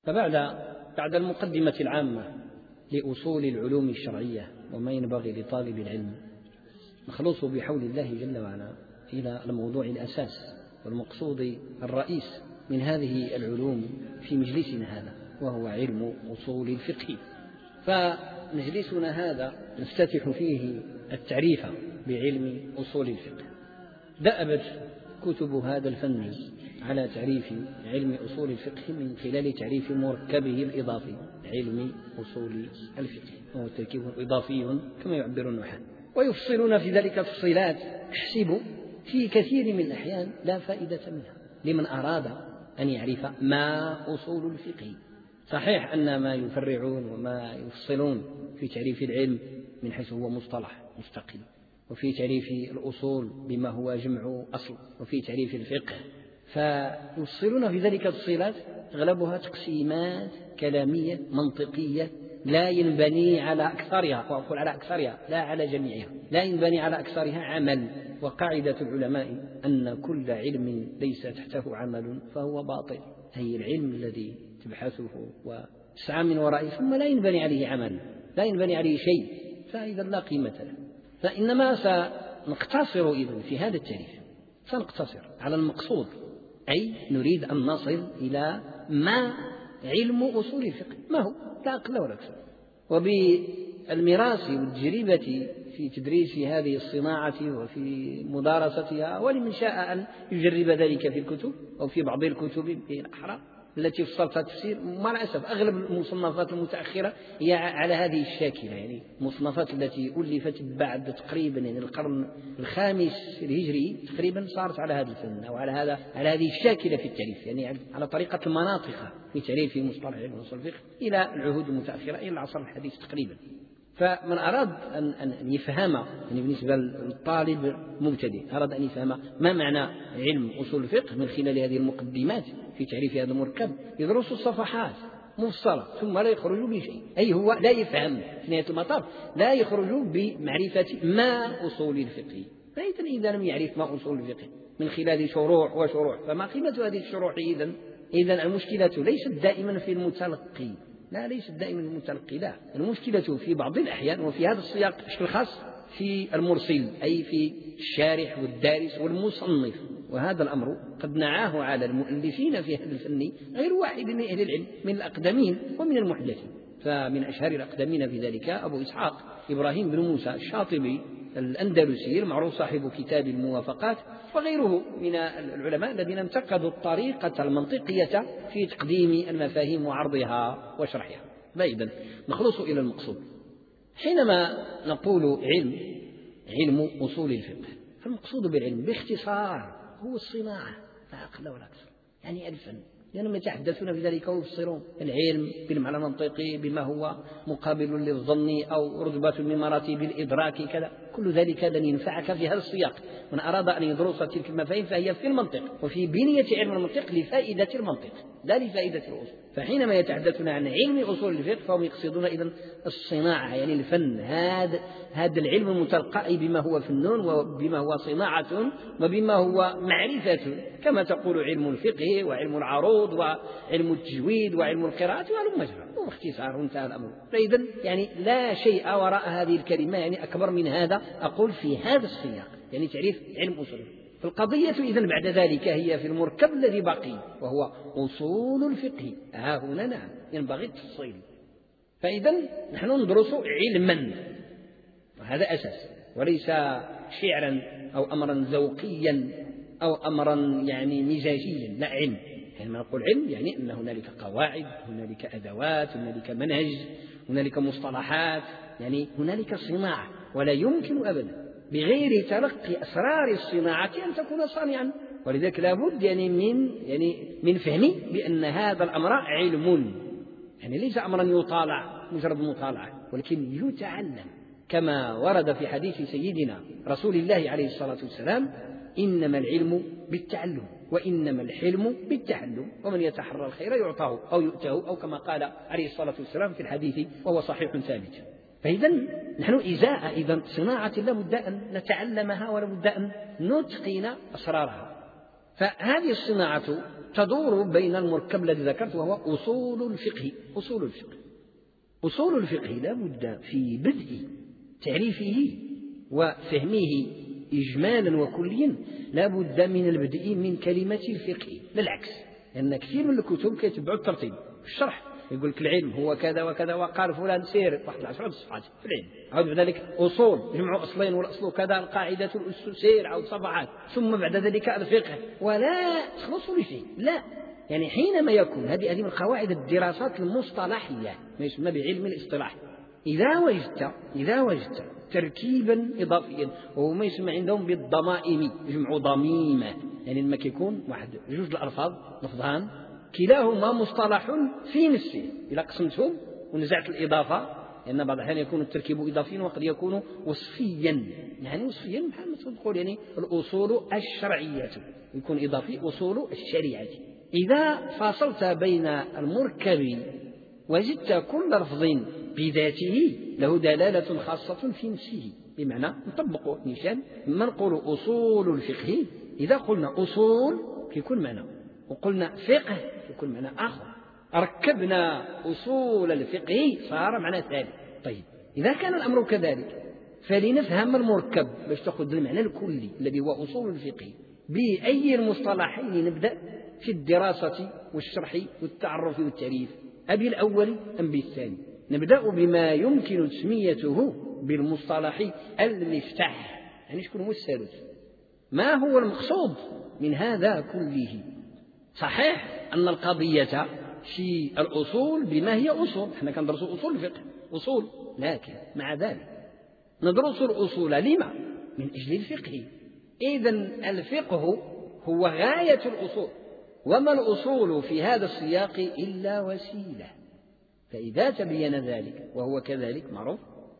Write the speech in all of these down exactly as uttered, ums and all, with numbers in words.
فبعد بعد المقدمة العامة لأصول العلوم الشرعية وما ينبغي لطالب العلم، نخلص بحول الله جل وعلا إلى الموضوع الأساس والمقصود الرئيس من هذه العلوم في مجلسنا هذا، وهو علم أصول الفقه. فمجلسنا هذا نفتتح فيه التعريف بعلم أصول الفقه. دأبت كتب هذا الفن على تعريف علم أصول الفقه من خلال تعريف مركبه الإضافي، علم أصول الفقه، وهو تركيب إضافي كما يعبر النحاة، ويفصلون في ذلك تفصيلات أحسب في كثير من الأحيان لا فائدة منها لمن أراد أن يعرف ما أصول الفقه. صحيح أن ما يفرعون وما يفصلون في تعريف العلم من حيث هو مصطلح مستقل، وفي تعريف الأصول بما هو جمع أصل، وفي تعريف الفقه، فيفصلون في ذلك التفصيلات أغلبها تقسيمات كلامية منطقية لا ينبني على أكثرها، وأقول على أكثرها لا على جميعها، لا ينبني على أكثرها عمل. وقاعدة العلماء أن كل علم ليس تحته عمل فهو باطل، أي العلم الذي تبحثه وتسعى من ورائه ثم لا ينبني عليه عمل، لا ينبني عليه شيء، فإذا لا قيمة له. فإنما سنقتصر إذن في هذا التعريف، سنقتصر على المقصود، أي نريد أن نصل إلى ما علم أصول الفقه، ما هو لا أقل ولا أكثر. وبالمراس والتجربة في تدريس هذه الصناعة وفي مدارستها، ولمن شاء أن يجرب ذلك في الكتب أو في بعض الكتب الأحرى التي فصلتها التفسير. مع الأسف أغلب المصنفات المتأخرة هي على هذه الشاكلة، يعني المصنفات التي ألفت بعد تقريبا يعني القرن الخامس الهجري تقريبا صارت على هذا الفن أو على هذا على هذه الشاكلة في التعريف، يعني على طريقة المناطق في تعريف مصطلح علم أصول الفقه إلى العهود المتأخرة إلى العصر الحديث تقريبا. فمن أراد أن يفهم، يعني بالنسبة للطالب مبتدئ أراد أن يفهم ما معنى علم أصول الفقه من خلال هذه المقدمات في تعريف هذا المركب، يدرس الصفحات مفصلة ثم لا يخرج بشيء، أي هو لا يفهم في نهاية المطاف، لا يخرج بمعرفة ما أصول الفقه. فإذا إذا لم يعرف ما أصول الفقه من خلال شروح وشروح فما قيمة هذه الشروح؟ إذن إذن المشكلة ليست دائما في المتلقي، لا ليس دائما المتلقي، لا، المشكلة في بعض الأحيان وفي هذا السياق بشكل خاص في المرسل، أي في الشارح والدارس والمصنف. وهذا الأمر قد نعاه على المؤلفين في هذا الفن غير واحد من أهل العلم من الأقدمين ومن المحدثين. فمن أشهر الأقدمين في ذلك أبو إسحاق إبراهيم بن موسى الشاطبي الأندلسي المعروف صاحب كتاب الموافقات، وغيره من العلماء الذين انتقدوا الطريقة المنطقية في تقديم المفاهيم وعرضها وشرحها. فإذا نخلص إلى المقصود. حينما نقول علم علم أصول الفقه، فالمقصود بالعلم باختصار هو الصناعة لا أقل ولا أكثر، يعني الفن، لأنهم يتحدثون بذلك ويفسرون العلم بالمعنى المنطقي بما هو مقابل للظن أو رتبة من مراتب الإدراك كذا. كل ذلك لن ينفعك في هذا السياق. من أراد أن يدرس تلك المفاهيم فهي في المنطق وفي بنية علم المنطق لفائدة المنطق لا لفائدة الأصول. فحينما يتحدثون عن علم أصول الفقه فهم يقصدون إذن الصناعة، يعني الفن، هذا هذا العلم المتلقى بما هو فن وبما هو صناعة وبما هو معرفة، كما تقول علم الفقه وعلم العروض وعلم التجويد وعلم القراءة وعلم مجرى، واختصار انتهى الأمر. فإذا يعني لا شيء وراء هذه الكلمة يعني أكبر من هذا أقول في هذا السياق، يعني تعريف علم أصول الفقه. فالقضية إذن بعد ذلك هي في المركب الذي بقي وهو أصول الفقه. ها هنا نعم ينبغي التفصيل. فإذا نحن ندرس علما، وهذا أساس، وليس شعرا أو أمرا ذوقيا أو أمرا يعني مزاجيا، لا، علم. يعني ما نقول علم يعني أن هنالك قواعد، هنالك أدوات، هنالك منهج، هنالك مصطلحات، يعني هنالك صناعة، ولا يمكن أبدا بغير تلقي أسرار الصناعة أن تكون صانعا. ولذلك لابد يعني من يعني من فهم بأن هذا الأمر علم، يعني ليس أمرا يطالع مجرد مطالعة، ولكن يتعلم، كما ورد في حديث سيدنا رسول الله عليه الصلاة والسلام: إنما العلم بالتعلم وإنما الحلم بالتعلم، ومن يتحرى الخير يعطاه أو يؤتاه، أو كما قال عليه الصلاة والسلام في الحديث وهو صحيح ثابت. فإذا نحن إزاء إذا صناعة لابد أن نتعلمها ولابد أن نتقن أسرارها. فهذه الصناعة تدور بين المركب الذي ذكرت وهو أصول الفقه. أصول الفقه أصول الفقه لا بد في بدء تعريفه وفهمه إجمالا وكليا لا بد من البدء من كلمة الفقه، لا العكس، لأن كثير من الكتب كيتبعوا الترتيب في الشرح، يقول لك العلم هو كذا وكذا وقال فلان سير واحد العشرة صفحات في العلم، عود بعد ذلك أصول جمع أصلين والأصل كذا القاعدة الأس سير عود صفحات، ثم بعد ذلك الفقه ولا تخلص لشيء، لا. يعني حينما يكون هذه هذه من قواعد الدراسات المصطلحية ما يسمى بعلم الاصطلاح، إذا وجدت إذا وجدت تركيبا إضافيا وهو ما يسمى عندهم بالضمائم، جمع ضميمة، يعني لما كيكون واحد جوج الألفاظ لفظان كلاهما مصطلح في نفسه، إذا قسمتهم ونزعت الإضافة، لأن بعض الأحيان يكون التركيب إضافيا وقد يكون وصفيا، يعني وصفيا بحال ما تقول يعني الأصول الشرعية يكون إضافي أصول الشريعة. إذا فاصلت بين المركب وجدت كل لفظ بذاته له دلالة خاصة في نفسه، بمعنى نطبق نيشان ما نقول أصول الفقه، إذا قلنا أصول يكون معنى وقلنا فقه يكون معنى آخر، ركبنا أصول الفقه صار معنى ثالث. طيب إذا كان الأمر كذلك فلنفهم المركب باش تأخذ المعنى الكلي الذي هو أصول الفقه، بأي المصطلحين نبدأ في الدراسة والشرح والتعرف والتعريف، أبي الأول أم بالثاني؟ نبدأ بما يمكن تسميته بالمصطلح المفتاح، يعني شكون هو الثالث؟ ما هو المقصود من هذا كله؟ صحيح أن القضية في الأصول بما هي أصول، احنا كندرس أصول الفقه أصول، لكن مع ذلك ندرس الأصول لما؟ من أجل الفقه. إذن الفقه هو غاية الأصول، وما الأصول في هذا السياق إلا وسيلة. فإذا تبين ذلك وهو كذلك معروف،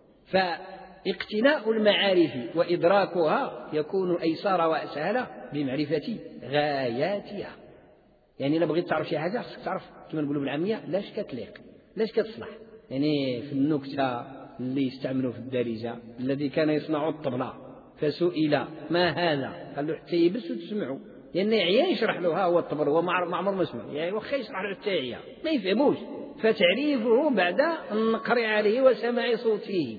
فاقتناء المعارف وإدراكها يكون أيسر وأسهل بمعرفة غاياتها. يعني إلا بغيت تعرف شي حاجة خصك تعرف كما نقولوا بالعامية لاش كتليق لاش كتصلح. يعني في النكتة اللي يستعملوا في الدارجة الذي كان يصنع الطبلة فسئل ما هذا قال له حتى يبس وتسمعوا، لأن عيا يشرح له ها هو الطبل هو ما عمر ما سمع، يعني وخا يشرح له حتى عيا ما يفهموش، فتعريفه بعد النقر عليه وسماع صوته،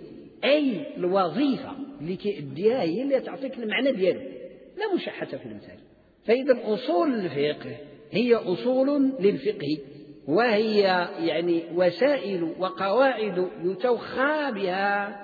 أي الوظيفة اللي كيأديها هي اللي تعطيك المعنى ديالو، لا مشحة في المثال. فإذا أصول الفقه هي أصول للفقه، وهي يعني وسائل وقواعد يتوخى بها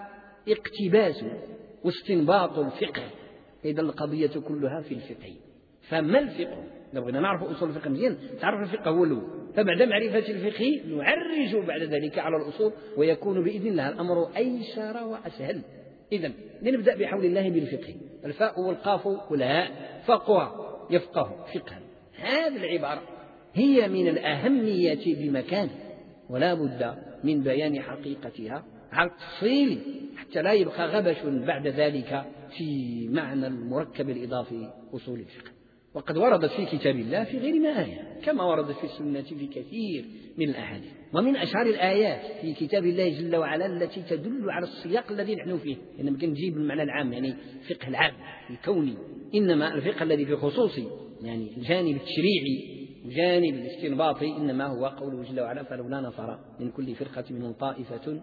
اقتباس واستنباط الفقه. إذا القضية كلها في الفقه. فما الفقه؟ لو بغينا نعرف أصول الفقه مزيان تعرف الفقه هو الأول، فبعد معرفة الفقه نعرج بعد ذلك على الأصول ويكون بإذن الله الأمر أيسر وأسهل. إذن لنبدأ بحول الله بالفقه، الفاء والقاف والهاء فقه يفقه فقها، هذه العبارة هي من الأهمية بمكان، ولا بد من بيان حقيقتها على التفصيل حتى لا يبقى غبش بعد ذلك في معنى المركب الإضافي أصول الفقه. وقد وردت في كتاب الله في غير ما آية، كما وردت في السنة في كثير من الأحاديث. ومن أشهر الآيات في كتاب الله جل وعلا التي تدل على السياق الذي نحن فيه، إنما يعني نجيب المعنى العام يعني الفقه العام الكوني، إنما الفقه الذي في خصوصي يعني الجانب التشريعي وجانب الاستنباطي إنما هو قوله جل وعلا فلولا نفر من كل فرقة منهم طائفة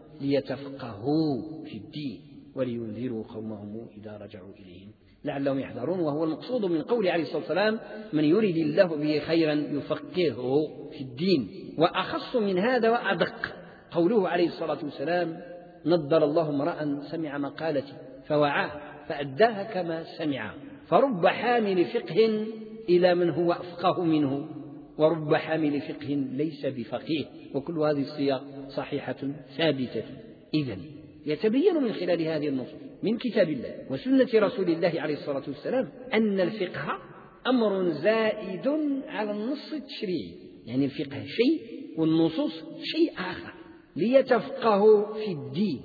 ليتفقهوا في الدين ولينذروا قومهم إذا رجعوا إليهم لعلهم يحذرون. وهو المقصود من قول عليه الصلاة والسلام من يريد الله به خيرا يفقهه في الدين. وأخص من هذا وأدق قوله عليه الصلاة والسلام نضر الله امرأ سمع مقالتي فوعاه فأداها كما سمع، فرب حامل فقه إلى من هو أفقه منه ورب حامل فقه ليس بفقيه. وكل هذه الصياغ صحيحة ثابتة. إذن يتبين من خلال هذه النصوص من كتاب الله وسنة رسول الله عليه الصلاة والسلام أن الفقه أمر زائد على النص التشريعي، يعني الفقه شيء والنصوص شيء آخر. ليتفقهوا في الدين،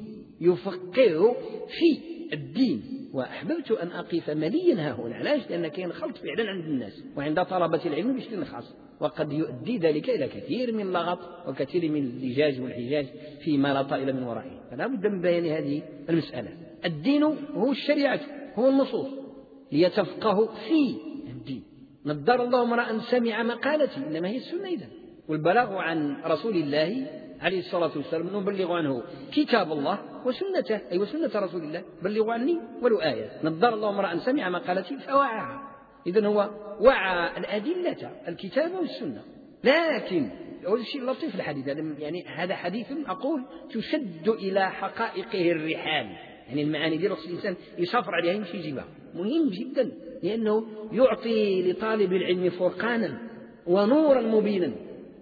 يفقهوا في الدين. وأحببت أن أقف مليا ها هنا، علاش؟ لأن كاين خلط فعلا عند الناس وعند طلبة العلم بشكل خاص، وقد يؤدي ذلك إلى كثير من اللغط وكثير من اللجاج والحجاج فيما لا طائل من ورائه. فلا بد من بيان هذه المسألة. الدين هو الشريعة، هو النصوص، ليتفقهوا في الدين. نضر الله امرأ سمع مقالتي، إنما هي السنة إذن. والبلاغ عن رسول الله عليه الصلاة والسلام نبلغ عنه كتاب الله وسنته، أي وسنة رسول الله، بلغوا عني ولو آية. نضر الله امرأ سمع مقالتي فوعاها، إذن هو وعى الأدلة الكتاب والسنة. لكن الشيء اللطيف في الحديث يعني هذا حديث أقول تشد إلى حقائقه الرحال، يعني المعاني دي رأس الإنسان يسافر عليها يمشي يجيبها، مهم جدا، لأنه يعطي لطالب العلم فرقانا ونورا مبينا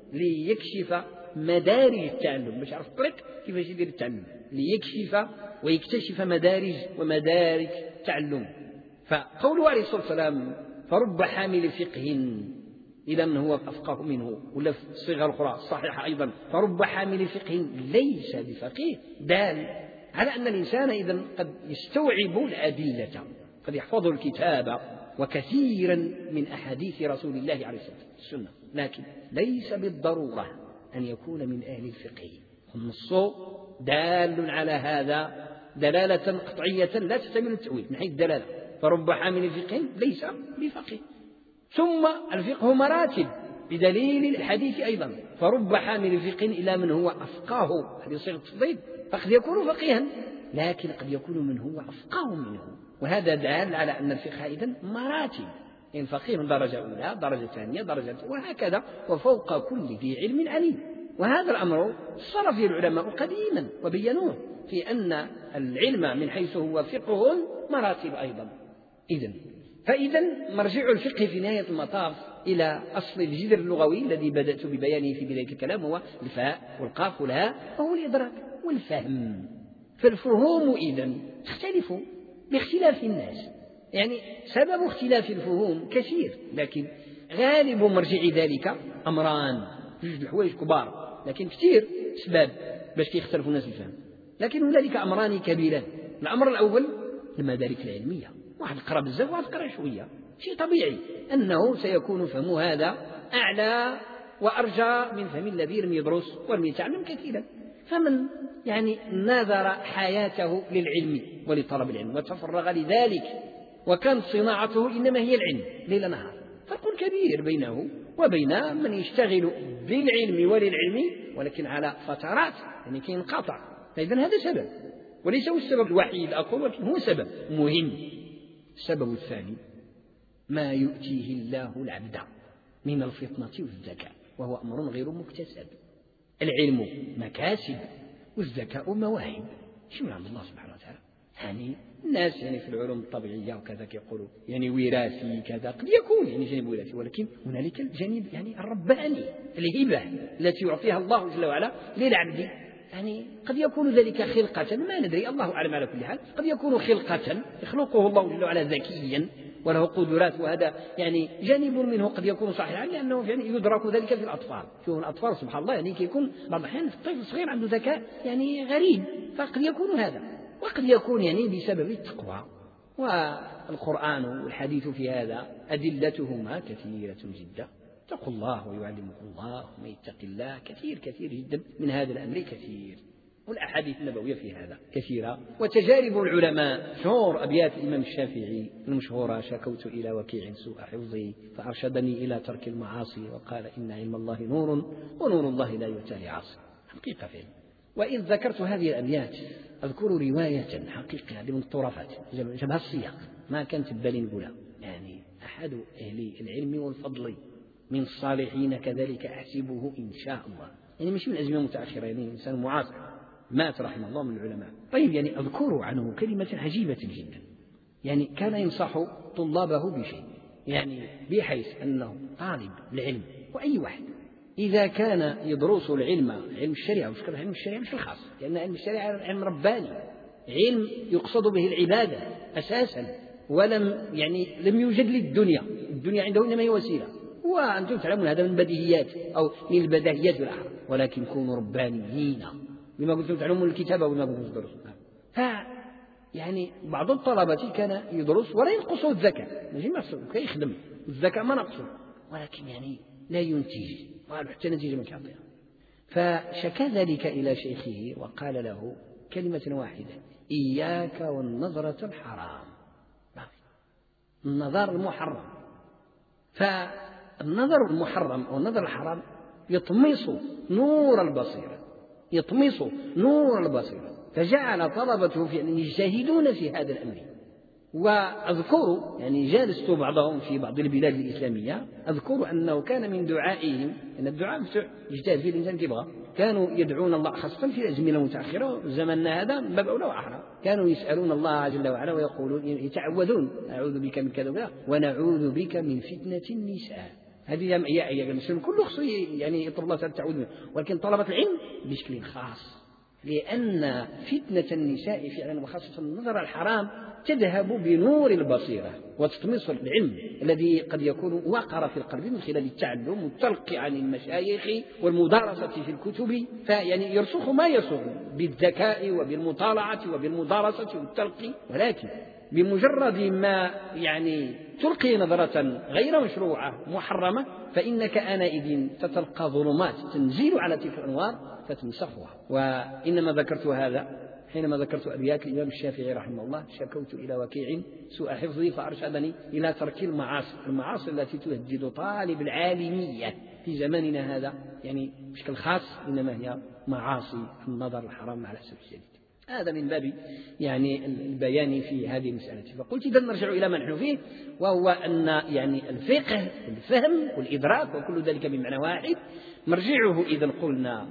ليكشف مدارج التعلم، باش يعرف الطريق كيفاش يدير التعلم، ليكشف ويكتشف مدارج ومدارك التعلم. فقوله عليه الصلاة والسلام فرب حامل فقه، إذا من هو أفقه منه، ولا في الصيغة الأخرى الصحيحة أيضا فرب حامل فقه ليس بفقيه، دال على أن الإنسان إذن قد يستوعب الأدلة، قد يحفظ الكتاب وكثيرا من أحاديث رسول الله عليه الصلاة والسلام، لكن ليس بالضرورة أن يكون من أهل الفقه. النص دال على هذا دلالة قطعية لا تحتمل التأويل من حيث الدلالة، فرب حامل فقه ليس بفقيه. ثم الفقه مراتب بدليل الحديث أيضا، فرب حامل فقه إلى من هو أفقاه، هذه صيغة تفضيل، فقد يكون فقيها لكن قد يكون من هو أفقاه منه، وهذا دال على أن الفقه إذن مراتب، يعني فقيه من درجة أولى، درجة ثانية، درجة وهكذا، وفوق كل ذي علم عليم. وهذا الأمر صار فيه العلماء قديما وبينوه في أن العلم من حيث هو فقه مراتب أيضا. إذن فإذا مرجع الفقه في نهاية المطاف إلى أصل الجذر اللغوي الذي بدأت ببيانه في بداية الكلام، هو الفاء والقاف والهاء، وهو الإدراك والفهم. فالفهوم إذن تختلف باختلاف الناس، يعني سبب اختلاف الفهوم كثير، لكن غالب مرجع ذلك أمران، جوج الحوايج كبار لكن كثير أسباب باش كيختلفوا الناس الفهم، لكن هنالك أمران كبيران. الأمر الأول المدارك العلمية، واحد قرأ بزاف واحد قرأ شوية، شيء طبيعي أنه سيكون فهم هذا أعلى وأرجى من فهم الذي لم يدرس ولم يتعلم كثيرا. فمن يعني نذر حياته للعلم ولطلب العلم وتفرغ لذلك وكانت صناعته إنما هي العلم ليل نهار، فرق كبير بينه وبين من يشتغل بالعلم وللعلم ولكن على فترات، يعني كينقطع. فإذا هذا سبب، وليس هو السبب الوحيد أقول، ولكن هو سبب مهم. السبب الثاني ما يؤتيه الله العبد من الفطنة والذكاء، وهو أمر غير مكتسب. العلم مكاسب والذكاء مواهب، شو من عند الله سبحانه وتعالى. يعني الناس يعني في العلوم الطبيعية وكذا كيقولوا يعني وراثي كذا، قد يكون يعني جانب وراثي، ولكن هنالك الجانب يعني الرباني، الهبة التي يعطيها الله جل وعلا للعبد. يعني قد يكون ذلك خلقة، ما ندري، الله أعلم على كل حال، قد يكون خلقة يخلقه الله جل وعلا ذكيا وله قدرات، وهذا يعني جانب منه قد يكون صحيحا، لأنه يعني يدرك ذلك في الأطفال. شوف الأطفال سبحان الله يعني كيكون بعض الأحيان الطفل الصغير عنده ذكاء يعني غريب، فقد يكون هذا، وقد يكون يعني بسبب التقوى. والقرآن والحديث في هذا أدلتهما كثيرة جدا، اتقوا الله ويعلمكم الله، ومن يتق الله كثير كثير جدا من هذا الأمر كثير، والأحاديث النبوية في هذا كثيرة. وتجارب العلماء، شهور أبيات الإمام الشافعي المشهورة: شكوت إلى وكيع سوء حفظي فأرشدني إلى ترك المعاصي، وقال إن علم الله نور ونور الله لا يؤتى لعاصي. حقيقة فعلا. وإذ ذكرت هذه الأبيات أذكر رواية حقيقة من الطرفات جابها السياق، ما كانت ببالي نقولها، يعني أحد أهل العلم والفضل من الصالحين كذلك أحسبه إن شاء الله، يعني مش من أزمنة متأخرة، يعني إنسان معاصر مات رحمه الله من العلماء. طيب يعني أذكر عنه كلمة عجيبة جدا، يعني كان ينصح طلابه بشيء، يعني بحيث أنه طالب العلم وأي واحد إذا كان يدرس العلم، علم الشريعة، وش كان علم الشريعة مش الخاص، لأن علم الشريعة علم رباني، علم يقصد به العبادة أساسا، ولم يعني لم يوجد للدنيا، الدنيا عنده إنما هي وسيلة، وأنتم تعلمون هذا من بديهيات أو من البداهيات والأحرار، ولكن كونوا ربانيين بما كنتم تعلمون الكتاب وبما كنتم تدرسون. ف يعني بعض الطلبة كان يدرس ولا ينقصه الذكاء، ماشي مقصود كيخدم الذكاء ما نقصه، ولكن يعني لا ينتج حتى نتيجة ما كيعطيها. فشكى ذلك إلى شيخه وقال له كلمة واحدة: إياك والنظرة الحرام، النظر المحرم. فالنظر المحرم أو النظر الحرام يطمس نور البصيرة، يطمس نور البصيرة، فجعل طلبته في أن يجتهدون في هذا الأمر. وأذكر يعني جالست بعضهم في بعض البلاد الإسلامية، أذكر أنه كان من دعائهم أن الدعاء مفتوح يجتهد فيه الإنسان كيبغى، كانوا يدعون الله خاصة في الأزمنة المتأخرة زماننا هذا من باب أولى وأحرى، كانوا يسألون الله جل وعلا ويقولون يتعوذون أعوذ بك من كذا ونعوذ بك من فتنة النساء. هذه يعني المسلم كله خصو يعني يطلب الله تعالى التعوذ منه، ولكن طلبة العلم بشكل خاص، لأن فتنة النساء فعلا وخاصة النظر الحرام تذهب بنور البصيرة وتطمس العلم الذي قد يكون وقر في القلب من خلال التعلم والتلقي عن المشايخ والمدارسة في الكتب، فيعني يرسخ ما يرسخ بالذكاء وبالمطالعة وبالمدارسة والتلقي، ولكن بمجرد ما يعني تلقي نظرة غير مشروعة محرمة فإنك آنئذ تتلقى ظلمات تنزل على تلك الأنوار فتمسخها. وإنما ذكرت هذا حينما ذكرت أبيات الإمام الشافعي رحمه الله: شكوت إلى وكيع سوء حفظي فأرشدني إلى ترك المعاصي، المعاصي التي تهدد طالب العالمية في زماننا هذا يعني بشكل خاص إنما هي معاصي النظر الحرام على الأسف الشديد. هذا من باب يعني البيان في هذه المسألة. فقلت إذا نرجع إلى ما نحن فيه، وهو أن يعني الفقه الفهم والإدراك وكل ذلك بمعنى واحد، مرجعه إذا قلنا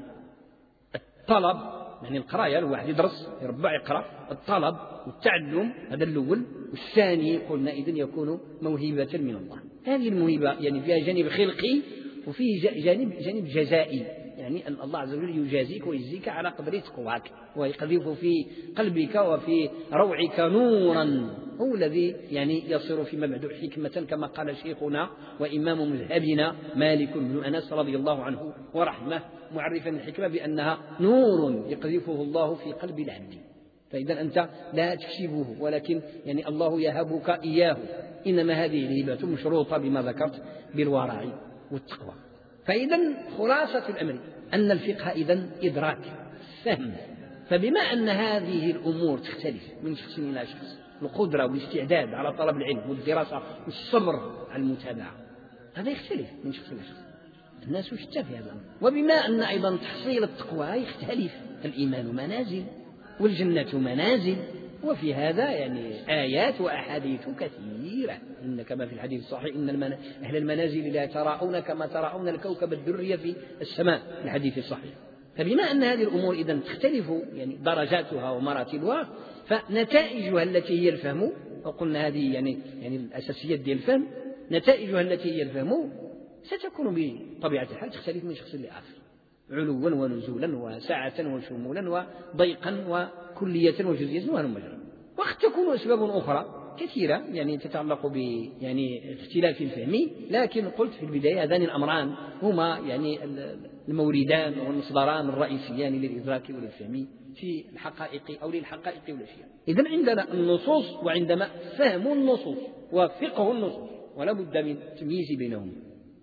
الطلب يعني القراية، الواحد يدرس يربع يقرأ، الطلب والتعلم هذا الأول، والثاني قلنا إذن يكون موهبة من الله. هذه الموهبة يعني فيها جانب خلقي وفيه جانب جانب جزائي، يعني أن الله عز وجل يجازيك ويجزيك على قدر تقواك، ويقذف في قلبك وفي روعك نورا هو الذي يعني يصير فيما بعد حكمة، كما قال شيخنا وإمام مذهبنا مالك بن أنس رضي الله عنه ورحمه معرفا الحكمة بأنها نور يقذفه الله في قلب العبد، فإذا أنت لا تكسبه ولكن يعني الله يهبك إياه، إنما هذه الهبة مشروطة بما ذكرت بالورع والتقوى. فإذا خلاصة الأمر أن الفقه إذن إدراك فهم، فبما أن هذه الأمور تختلف من شخص إلى شخص، القدرة والاستعداد على طلب العلم والدراسة والصبر على المتابعة هذا يختلف من شخص إلى شخص، الناس شتى في هذا الأمر. وبما أن أيضا تحصيل التقوى يختلف، الإيمان منازل والجنة منازل، وفي هذا يعني آيات وأحاديث كثيرة، إن كما في الحديث الصحيح إن أهل المنازل لا يتراءون كما تراءون الكوكب الدري في السماء، الحديث الصحيح. فبما أن هذه الأمور إذن تختلف يعني درجاتها ومراتبها، فنتائجها التي هي الفهم، وقلنا هذه يعني يعني الأساسيات ديال الفهم، نتائجها التي هي الفهم ستكون بطبيعة الحال تختلف من شخص لآخر، علوا ونزولا وسعة وشمولا وضيقا وكلية وجزئية وهلم جرا. وقد تكون أسباب أخرى كثيرة يعني تتعلق ب يعني اختلاف الفهم، لكن قلت في البداية هذان الأمران هما يعني الموردان والمصدران الرئيسيان للإدراك وللفهم في الحقائق أو للحقائق والأشياء. إذن عندنا النصوص وعندما فهم النصوص وفقه النصوص، ولا بد من التمييز بينهم.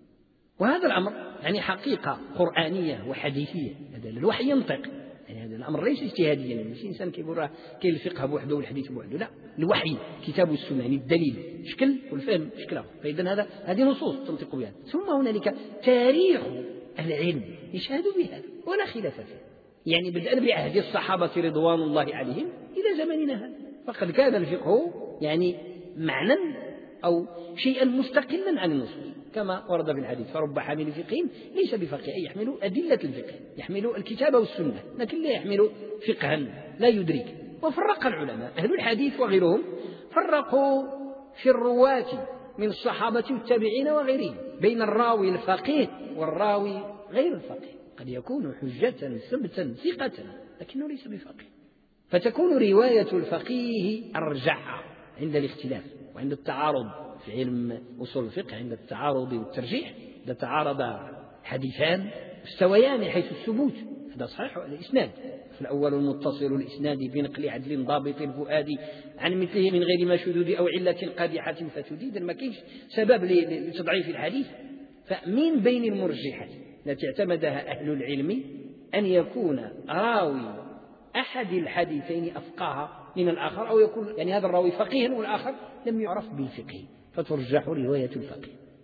وهذا الأمر يعني حقيقة قرآنية وحديثية، هذا الوحي ينطق، يعني هذا الأمر ليس اجتهاديا، يعني ماشي إنسان كيقول كاين الفقه بوحده والحديث بوحده، لا، الوحي كتاب والسنة يعني الدليل شكل والفهم شكله، فإذا هذا هذه نصوص تنطق بها. ثم هنالك تاريخ العلم يشهد بها ولا خلاف فيه، يعني بدءا بعهد الصحابة رضوان الله عليهم إلى زماننا هذا، فقد كان الفقه يعني معنى أو شيئا مستقلا عن النصوص كما ورد في الحديث: فرب حامل فقه ليس بفقيه، أي يحمل أدلة الفقه، يحمل الكتاب والسنة لكن لا يحمل فقها لا يدرك. وفرق العلماء أهل الحديث وغيرهم، فرقوا في الرواة من الصحابة والتابعين وغيرهم بين الراوي الفقيه والراوي غير الفقيه، قد يكون حجة ثبتا ثقة لكنه ليس بفقيه، فتكون رواية الفقيه أرجح عند الاختلاف وعند التعارض في علم أصول الفقه، عند التعارض والترجيح، إذا تعارض حديثان مستويان حيث الثبوت، هذا صحيح الإسناد، الأول المتصل الإسناد بنقل عدل ضابط الفؤاد عن مثله من غير ما شذوذ أو علة قادحة فتديد، ما كاينش سبب لتضعيف الحديث. فمن بين المرجحات التي اعتمدها أهل العلم أن يكون راوي أحد الحديثين أفقه من الآخر، أو يكون يعني هذا الراوي فقيه والآخر لم يعرف بالفقه فترجح رواية الفقيه.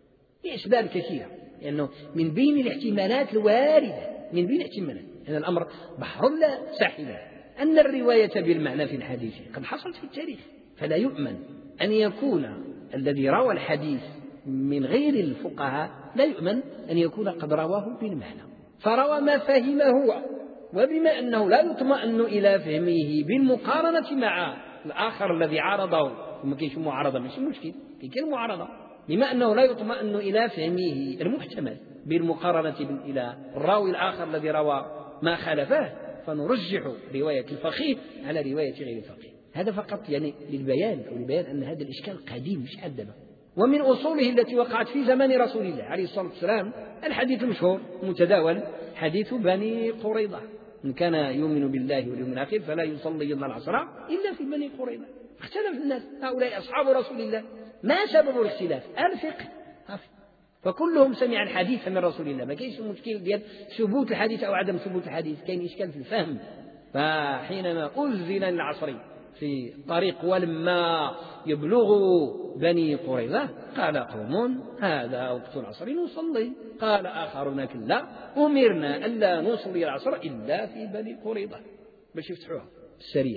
لأسباب كثيرة، لأنه من بين الاحتمالات الواردة من بين الاحتمالات أن الأمر بحر لا ساحل، أن الرواية بالمعنى في الحديث قد حصلت في التاريخ، فلا يؤمن أن يكون الذي روى الحديث من غير الفقهاء لا يؤمن أن يكون قد رواه بالمعنى، فروى ما فهمه هو، وبما أنه لا يطمئن إلى فهمه بالمقارنة مع الآخر الذي عارضه، ما كاينش معارضة ماشي مشكل، كاين معارضة، بما أنه لا يطمئن إلى فهمه المحتمل بالمقارنة إلى الراوي الآخر الذي روى ما خالفه، فنرجح رواية الفقيه على رواية غير الفقيه. هذا فقط يعني للبيان أو لبيان أن هذا الإشكال قديم مش عدم، ومن أصوله التي وقعت في زمان رسول الله عليه الصلاة والسلام الحديث المشهور المتداول حديث بني قريظة، من كان يؤمن بالله واليوم الآخر فلا يصلي العصر إلا في بني قريظة. اختلف الناس، هؤلاء أصحاب رسول الله، ما سبب الاختلاف؟ الفقه، فكلهم سمع الحديث من رسول الله، ما كاينش مشكل ديال ثبوت الحديث أو عدم ثبوت الحديث، كاين إشكال في الفهم. فحينما أذن للعصر في طريق ولما يبلغوا بني قريظة قال قوم هذا وقت العصر نصلي، قال آخرون كلا أمرنا ألا نصلي العصر إلا في بني قريظة باش يفتحوها السرية.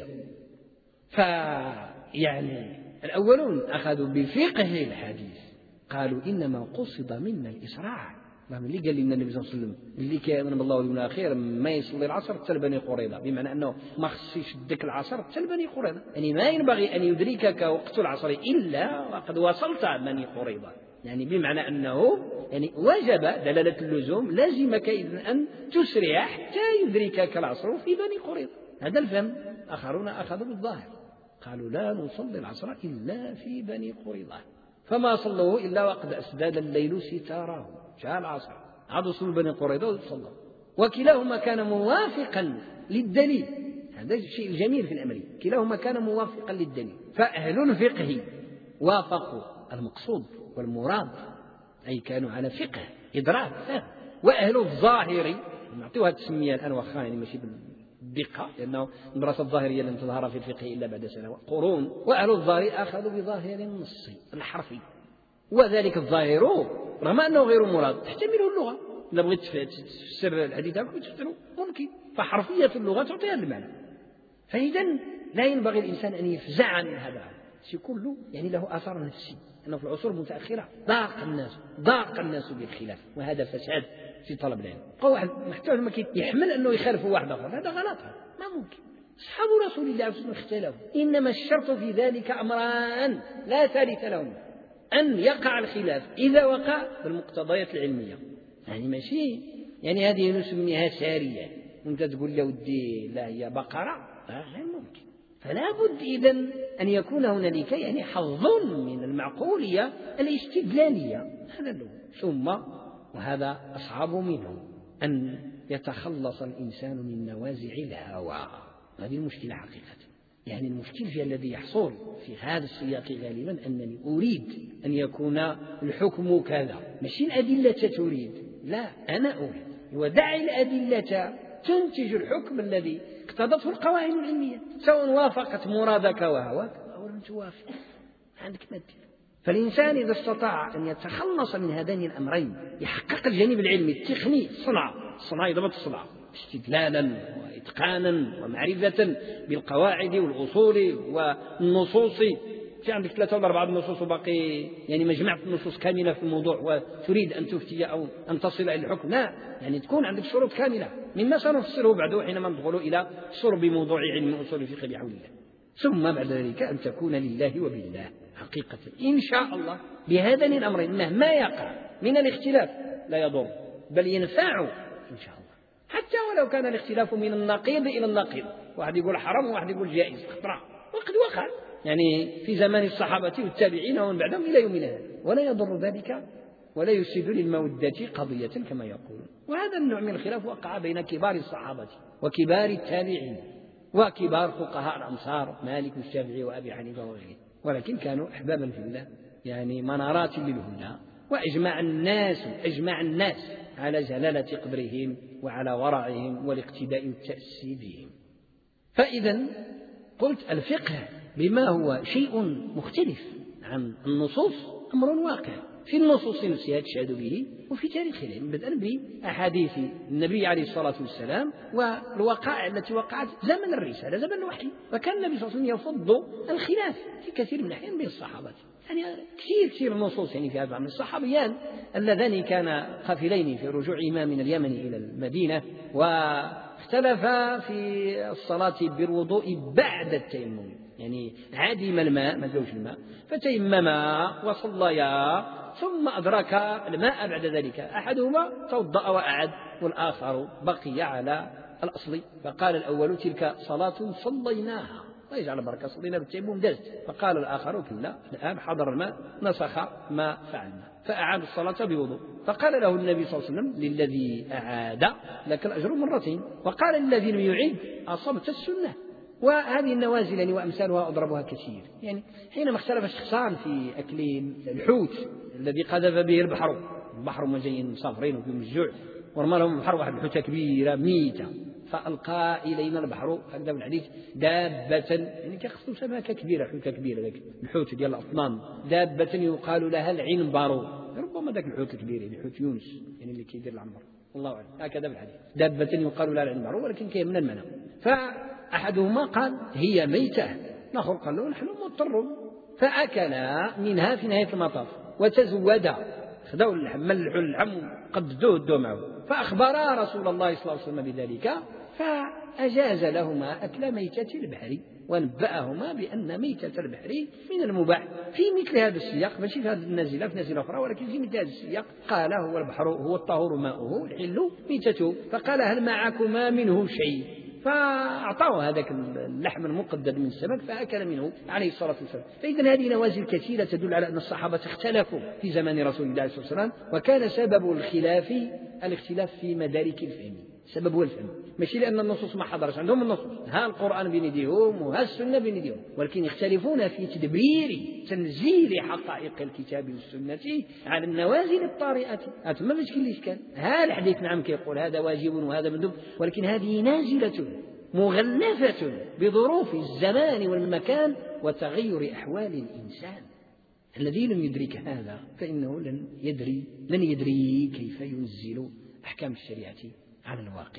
فيعني الأولون أخذوا بفقه الحديث، قالوا إنما قصد منا الإسراع، اللي قال لنا النبي صلى الله عليه وسلم اللي كان بالله واليوم الآخر ما يصلي العصر حتى بني قريظة، بمعنى أنه ما خصيش يدك العصر حتى بني قريظة، يعني ما ينبغي أن يدركك وقت العصر إلا وقد وصلت بني قريظة، يعني بمعنى أنه يعني وجب دلالة اللزوم لازمك إذن أن تسرع حتى يدركك العصر في بني قريظة. هذا الفهم. آخرون أخذوا بالظاهر، قالوا لا نصلي العصر إلا في بني قريظة، فما صلوا إلا وقد أسدال الليل ستاره، جاء العصر عاد وصلوا بني قريظة وصلوا، وكلاهما كان موافقا للدليل. هذا الشيء الجميل في الأمر، كلاهما كان موافقا للدليل. فأهل الفقه وافقوا المقصود والمراد، أي كانوا على فقه إدراك فهم، وأهل الظاهر نعطيوها التسمية الآن وخا يعني ماشي بالدقة، لأنه المدرسة الظاهرية لم تظهر في الفقه إلا بعد سنوات قرون، وأهل الظاهر أخذوا بظاهر النص الحرفي، وذلك الظاهر رغم أنه غير مراد تحتمله اللغة، إذا بغيت تفسر الحديث تفسره ممكن، فحرفية اللغة تعطيها المعنى. فإذا لا ينبغي الإنسان أن يفزع من هذا الشيء كله، يعني له آثار نفسي، أنه في العصور المتأخرة ضاق الناس ضاق الناس بالخلاف، وهذا فساد في طلب العلم. واحد محتاج ما يحمل أنه يخالف واحد آخر، هذا غلط، ما ممكن. أصحاب رسول الله صلى الله عليه وسلم اختلفوا، إنما الشرط في ذلك أمران لا ثالث لهما، أن يقع الخلاف إذا وقع بالمقتضيات العلمية، يعني ماشي يعني هذه نسميها سارية وأنت تقول له ودي لا هي بقرة، غير ممكن. فلا بد إذن أن يكون هنالك يعني حظ من المعقولية الاستدلالية، هذا له. ثم وهذا أصعب منه أن يتخلص الإنسان من نوازع الهوى، هذه المشكلة حقيقة. يعني المشكل في الذي يحصل في هذا السياق غالبا أنني أريد أن يكون الحكم كذا، مش الأدلة تريد، لا أنا أريد، ودع الأدلة تنتج الحكم الذي اقتضته القواعد العلمية، سواء وافقت مرادك وهواك أو لم توافق، عندك ما تدير. فالإنسان إذا استطاع أن يتخلص من هذين الأمرين يحقق الجانب العلمي التقني، الصنعة الصنعة ضبط الصنعة استدلالا وإتقانا ومعرفة بالقواعد والأصول والنصوص. في عندك ثلاثة ولا أربعة نصوص وباقي يعني مجموعة النصوص كاملة في الموضوع وتريد أن تفتي أو أن تصل إلى الحكم، لا، يعني تكون عندك شروط كاملة مما سنفسره بعد حينما ندخل إلى صلب موضوع علم أصول الفقه بحول الله. ثم بعد ذلك أن تكون لله وبالله حقيقة إن شاء الله بهذين الأمرين، مهما يقع من الاختلاف لا يضر بل ينفع إن شاء الله، حتى ولو كان الاختلاف من النقيض إلى النقيض، واحد يقول حرام وواحد يقول جائز، خطرة وقد وقع يعني في زمان الصحابة والتابعين ومن بعدهم إلى يومنا هذا، ولا يضر ذلك ولا يفسد للمودة قضية كما يقولون. وهذا النوع من الخلاف وقع بين كبار الصحابة وكبار التابعين وكبار فقهاء الأمصار مالك والشافعي وأبي حنيفة وغيره، ولكن كانوا أحبابا في الله، يعني منارات للهدى، وأجمع الناس أجمع الناس على جلالة قدرهم وعلى ورعهم والاقتداء والتأسي بهم. فإذا قلت الفقه بما هو شيء مختلف عن النصوص أمر واقع، في النصوص نفسها تشهد به وفي تاريخ العلم، بدءا بأحاديث النبي عليه الصلاة والسلام والوقائع التي وقعت زمن الرسالة زمن الوحي. فكان النبي صلى الله عليه وسلم يفض الخلاف في كثير من الأحيان بين الصحابة، يعني كثير كثير النصوص يعني في هذا من الصحابيان اللذان كانا قافلين في رجوعهما من اليمن إلى المدينة، واختلفا في الصلاة بالوضوء بعد التيمم، يعني عدم الماء ما جوش الماء فتيمما وصليا ثم أدرك الماء بعد ذلك، أحدهما توضأ وأعد والآخر بقي على الأصل، فقال الأول تلك صلاة صليناها الله يجعل بركة صلينا بالتيمم دزت، فقال الآخر كلا الآن حضر الماء نسخ ما فعلنا، فأعاد الصلاة بوضوء. فقال له النبي صلى الله عليه وسلم للذي أعاد لك الأجر مرتين، وقال للذي لم يعيد أصبت السنة. وهذه النوازل يعني وأمثالها أضربها كثير، يعني حينما اختلف الشخصان في أكل الحوت الذي قذف به البحر، البحر مجين مسافرين وفيهم الجوع، ورمى لهم البحر واحد الحوتة كبيرة ميتة، فألقى إلينا البحر هكذا بالحديث دابة، يعني كيقصدوا سمكة كبيرة حوتة كبيرة ذاك الحوت ديال الأطنان، دابة يقال لها العنبر، ربما ذاك الحوت الكبير يعني حوت يونس يعني اللي كيدير العنبر والله أعلم هكذا بالحديث، دابة يقال لها العنبر ولكن كاين من المعنى. فأحدهما قال هي ميتة، الآخر قال له نحن مضطرون، فأكلا منها في نهاية المطاف وتزودا، خذوا اللحم ملحوا اللحم وقددوه ادوا معه، فأخبرا رسول الله صلى الله عليه وسلم بذلك فأجاز لهما أكل ميتة البحر، ونبأهما بأن ميتة البحر من المباح. في مثل هذا السياق ماشي في هذه النازلة في نازلة أخرى، ولكن في مثل هذا السياق قال هو البحر هو الطهور ماؤه الحل ميتته، فقال هل معكما منه شيء؟ فأعطاه هذاك اللحم المقدد من السمك فأكل منه عليه الصلاة والسلام. فإذا هذه نوازل كثيرة تدل على أن الصحابة اختلفوا في زمان رسول الله صلى الله عليه وسلم، وكان سبب الخلاف الاختلاف في مدارك الفهم، سبب هو الفهم، ماشي لأن النصوص ما حضرش عندهم النصوص، ها القرآن بين يديهم وها السنة بين يديهم، ولكن يختلفون في تدبير تنزيل حقائق الكتاب والسنة على النوازل الطارئة. ما باش كاين الإشكال، ها الحديث نعم كيقول هذا واجب وهذا مندوب، ولكن هذه نازلة مغلفة بظروف الزمان والمكان وتغير أحوال الإنسان. الذي لم يدرك هذا فإنه لن يدري لن يدري كيف ينزل أحكام الشريعة على الواقع.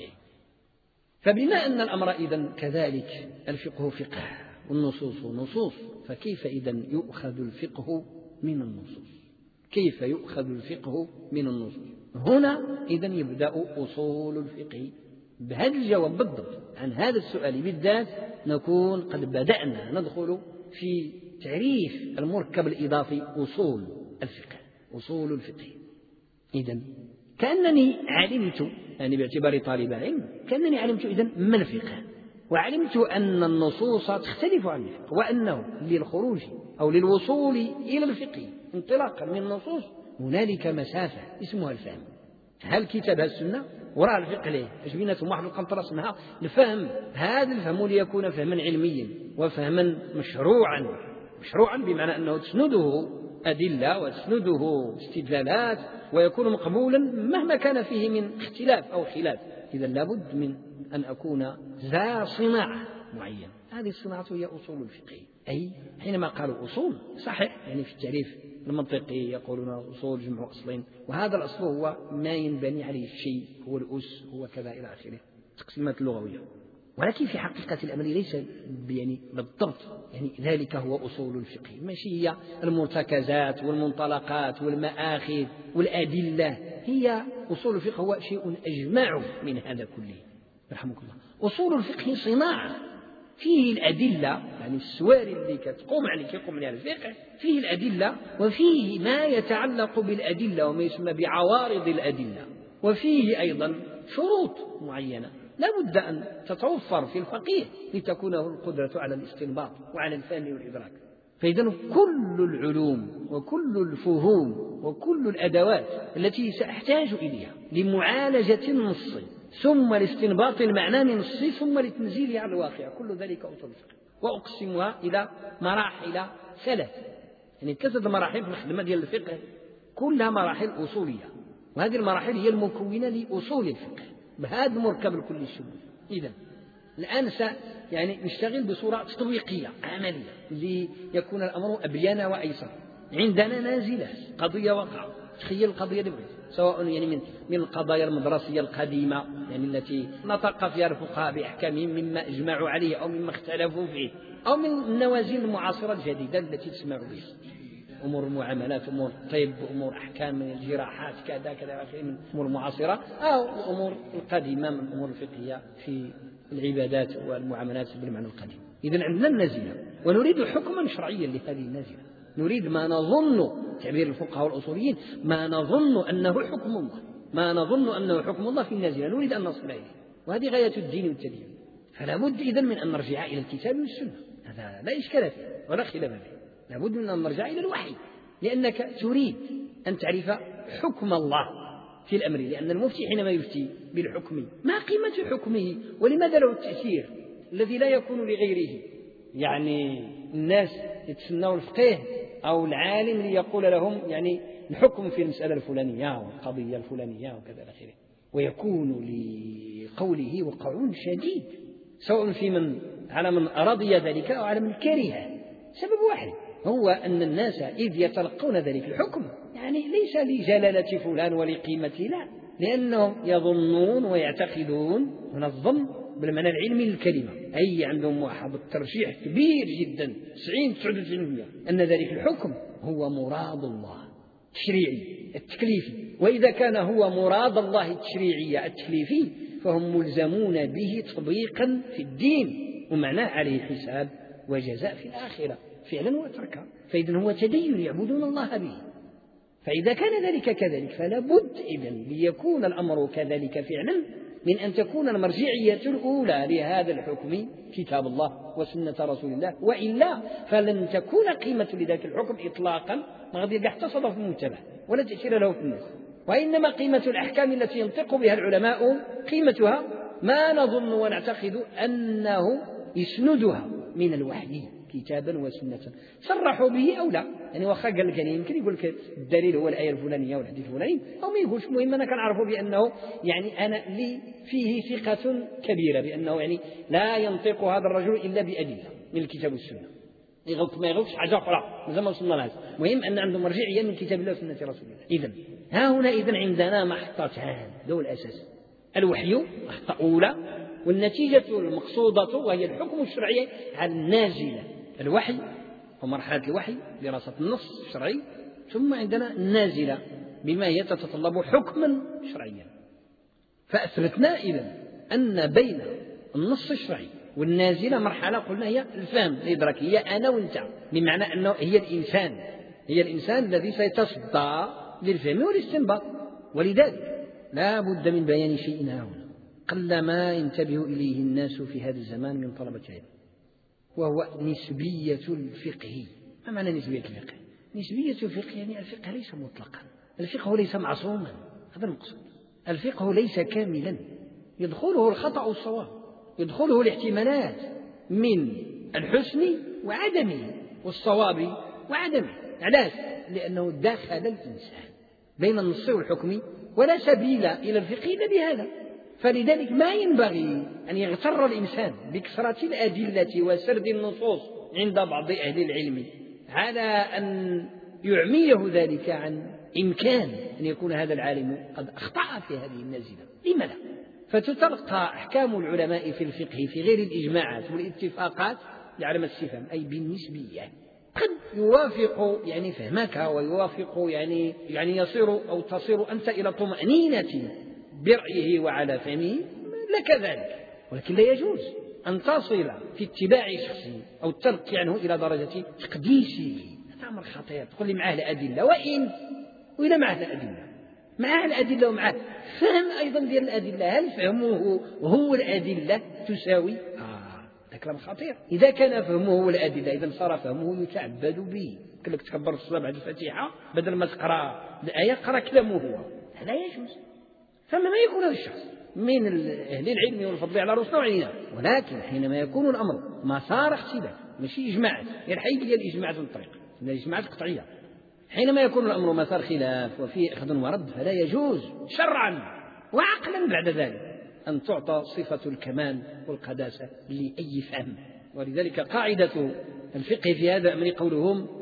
فبما أن الأمر إذن كذلك الفقه فقه والنصوص نصوص، فكيف إذن يؤخذ الفقه من النصوص؟ كيف يؤخذ الفقه من النصوص؟ هنا إذن يبدأ أصول الفقه. بهذا الجواب بالضبط عن هذا السؤال بالذات نكون قد بدأنا ندخل في تعريف المركب الإضافي أصول الفقه. أصول الفقه إذن كأنني علمت، يعني باعتباري طالب علم، كأنني علمت إذن ما الفقه، وعلمت أن النصوص تختلف عن الفقه، وأنه للخروج أو للوصول إلى الفقه انطلاقا من النصوص هنالك مسافة اسمها الفهم. هل كتاب السنة وراء الفقه ليه اش بيناتهم واحد القنطرة اسمها الفهم، هذا الفهم ليكون فهما علميا وفهما مشروعا، مشروعا بمعنى أنه تسنده أدلة وتسنده استدلالات ويكون مقبولا مهما كان فيه من اختلاف أو خلاف. إذا لابد من أن أكون ذا صناعة معينة، هذه الصناعة هي أصول الفقه. أي حينما قالوا أصول صحيح يعني في التعريف المنطقي يقولون أصول جمع أصلين، وهذا الأصل هو ما ينبني عليه الشيء، هو الأس هو كذا إلى آخره، تقسيمات اللغوية. ولكن في حقيقة الأمر ليس يعني بالضبط يعني ذلك هو أصول الفقه، ماشي هي المرتكزات والمنطلقات والمآخذ والأدلة، هي أصول الفقه هو شيء أجمع من هذا كله رحمك الله. أصول الفقه صناعة فيه الأدلة، يعني السواري اللي كتقوم عليه كيقوم عليها الفقه، فيه الأدلة وفيه ما يتعلق بالأدلة وما يسمى بعوارض الأدلة، وفيه أيضا شروط معينة لا بد أن تتوفر في الفقيه لتكون له القدرة على الاستنباط وعلى الفهم والإدراك. فإذا كل العلوم وكل الفهوم وكل الأدوات التي سأحتاج إليها لمعالجة النص ثم لاستنباط المعنى من النص ثم لتنزيله على الواقع، كل ذلك أصول الفقه. وأقسمها إلى مراحل ثلاث، يعني ثلاثة مراحل في الخدمة ديال الفقه كلها مراحل أصولية، وهذه المراحل هي المكونة لأصول الفقه بهذا المركب الكل الشمول. إذن الآن س يعني نشتغل بصورة تطبيقية عملية ليكون الأمر أبين وأيسر. عندنا نازلة قضية وقع. تخيل القضية اللي بغيت، سواء يعني من من القضايا المدرسية القديمة يعني التي نطق فيها الفقهاء بأحكامهم مما أجمعوا عليه أو مما اختلفوا فيه، أو من النوازل المعاصرة الجديدة التي تسمع بها، أمور المعاملات، أمور الطب، أمور أحكام الجراحات، كذا كذا من أمور المعاصرة، أو الأمور القديمة من الأمور الفقهية في العبادات والمعاملات بالمعنى القديم. إذن عندنا النازلة، ونريد حكما شرعيا لهذه النازلة، نريد ما نظن تعبير الفقهاء والأصوليين ما نظن أنه حكم الله، ما نظن أنه حكم الله في النازلة، نريد أن نصل إليه، وهذه غاية الدين والتدين. فلا بد إذن من أن نرجع إلى الكتاب والسنة، هذا لا إشكال فيه ولا خلاف فيه، لا بد من أن نرجع إلى الوحي، لأنك تريد أن تعرف حكم الله في الأمر، لأن المفتي حينما يفتي بالحكم ما قيمة حكمه ولماذا له التأثير الذي لا يكون لغيره. يعني الناس يتسنوا الفقيه أو العالم ليقول لهم يعني الحكم في المسألة الفلانية والقضية الفلانية وكذا إلى آخره، ويكون لقوله وقع شديد سواء في من على من رضي ذلك أو على من كرهه. سبب واحد هو أن الناس إذ يتلقون ذلك الحكم يعني ليس لجلالة فلان ولقيمته، لا، لأنهم يظنون ويعتقدون من الظن بالمعنى العلمي للكلمة، أي عندهم واحد الترجيح كبير جدا تسعين تسعة وتسعين بالمئة أن ذلك الحكم هو مراد الله التشريعي التكليفي، وإذا كان هو مراد الله التشريعي التكليفي فهم ملزمون به تطبيقا في الدين، ومعناه عليه حساب وجزاء في الآخرة فعلا وتركا، فإذن هو تدين يعبدون الله به. فإذا كان ذلك كذلك فلا بد إذن ليكون الأمر كذلك فعلا من أن تكون المرجعية الأولى لهذا الحكم كتاب الله وسنة رسول الله، وإلا فلن تكون قيمة لذلك الحكم إطلاقا، ما غادي يحتصد في المجتمع ولا تأثير له في الناس، وإنما قيمة الأحكام التي ينطق بها العلماء قيمتها ما نظن ونعتقد أنه يسندها من الوحي كتابا وسنة صرحوا به أو لا. يعني واخا قال لك يعني يمكن يقول لك الدليل هو الآية الفلانية والحديث الفلاني أو ما يقولش، المهم أنا كنعرفه بأنه يعني أنا لي فيه ثقة كبيرة بأنه يعني لا ينطق هذا الرجل إلا بأدلة من الكتاب والسنة، يغلط ما يغلطش حاجة أخرى زي ما وصلنا لها، المهم أن عنده مرجعية من كتاب الله وسنة رسول الله. إذن ها هنا إذن عندنا محطتان ذو الأساس، الوحي محطة أولى والنتيجة المقصودة وهي الحكم الشرعي على النازلة، الوحي ومرحلة الوحي دراسة النص الشرعي، ثم عندنا النازلة بما هي تتطلب حكما شرعيا. فأثبتنا إذن أن بين النص الشرعي والنازلة مرحلة قلنا هي الفهم الإدراكية أنا وأنت، بمعنى أنه هي الإنسان هي الإنسان الذي سيتصدى للفهم والاستنباط، ولذلك لا بد من بيان شيء هنا قل ما ينتبه إليه الناس في هذا الزمان من طلبة العلم، وهو نسبية الفقه. ما معنى نسبية الفقه؟ نسبية الفقه يعني الفقه ليس مطلقا، الفقه ليس معصوما، هذا المقصود. الفقه ليس كاملا، يدخله الخطأ والصواب، يدخله الاحتمالات من الحسن وعدمه والصواب وعدمه. علاش؟ لأنه داخل الإنسان بين النص والحكم، ولا سبيل إلى الفقه إلا بهذا. فلذلك ما ينبغي أن يغتر الإنسان بكثرة الأدلة وسرد النصوص عند بعض أهل العلم على أن يعميه ذلك عن إمكان أن يكون هذا العالم قد أخطأ في هذه النازلة. لما لا؟ فتتلقى أحكام العلماء في الفقه في غير الإجماعات والاتفاقات لعلم الاستفهام، أي بالنسبية، قد يوافق يعني فهمك ويوافق يعني يعني يصير أو تصير أنت إلى طمأنينة برأيه وعلى فهمه لك ذلك، ولكن لا يجوز أن تصل في اتباع شخصه أو التلقي عنه إلى درجة تقديسه. هذا أمر خطير. تقول لي معاه الأدلة، وإن وإذا معاه الأدلة معاه الأدلة ومعاه فهم أيضا ديال الأدلة، هل فهمه وهو الأدلة تساوي؟ آه هذا كلام خطير. إذا كان فهمه هو الأدلة إذا صار فهمه يتعبد به، قال لك تكبر الصلاة بعد الفاتحة بدل ما تقرأ الآية قرأ كلامه هو، هذا يجوز. فما يكون هذا الشخص من أهل العلم والفضل على رؤوس نوعنا، ولكن حينما يكون الأمر مسار اختلاف ماشي إجماعات، هي الحقيقة ديال الإجماعات من الطريق الإجماعات قطعية، حينما يكون الأمر مسار خلاف وفيه أخذ ورد فلا يجوز شرعا وعقلا بعد ذلك أن تعطى صفة الكمال والقداسة لأي فهم. ولذلك قاعدة الفقه في هذا الأمر قولهم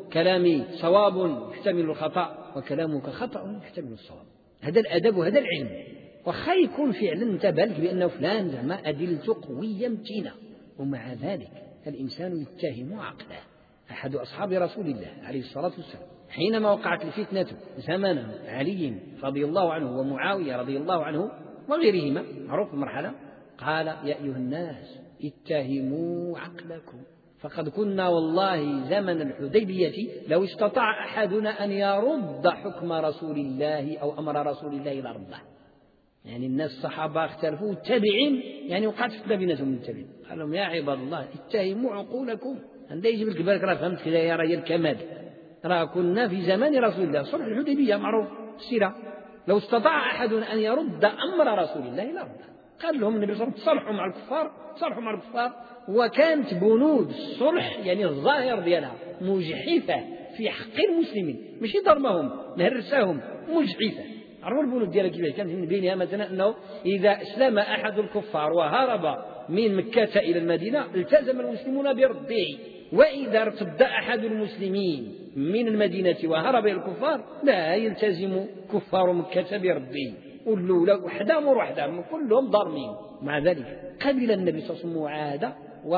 كلامي صواب يحتمل الخطأ وكلامك خطأ يحتمل الصواب. هذا الأدب وهذا العلم. وخا يكون فعلا انت بالك بأنه فلان زعما أدلته قوية متينة، ومع ذلك الإنسان يتهم عقله. أحد أصحاب رسول الله عليه الصلاة والسلام حينما وقعت الفتنة زمن علي رضي الله عنه ومعاوية رضي الله عنه وغيرهما معروف المرحلة، قال: يا أيها الناس اتهموا عقلكم، فقد كنا والله زمن الحديبية لو استطاع أحدنا أن يرد حكم رسول الله أو أمر رسول الله لرده. يعني الناس الصحابة اختلفوا، التابعين يعني وقعت فتنة بينهم من التابعين، قال لهم: يا عباد الله اتهموا عقولكم. عندما يجيب لك بالك راه فهمت كذا يا رجال الكمال، راه كنا في زمان رسول الله، صلح الحديبية معروف السيرة، لو استطاع أحدنا أن يرد أمر رسول الله لرده. قال لهم النبي صلى الله عليه وسلم: تصلحوا مع الكفار، تصلحوا مع الكفار. وكانت بنود الصلح يعني الظاهر ديالها مجحفة في حق المسلمين، ماشي ضربهم مهرساهم، مجحفة. عرفوا البنود ديالها كيفاش كانت؟ من بينها مثلا أنه إذا أسلم أحد الكفار وهرب من مكة إلى المدينة التزم المسلمون برده، وإذا ارتد أحد المسلمين من المدينة وهرب إلى الكفار لا يلتزم كفار مكة برده، والأولى وحدهم وحدهم كلهم ضارمين. مع ذلك قبل النبي صلى الله عليه وسلم معاهدة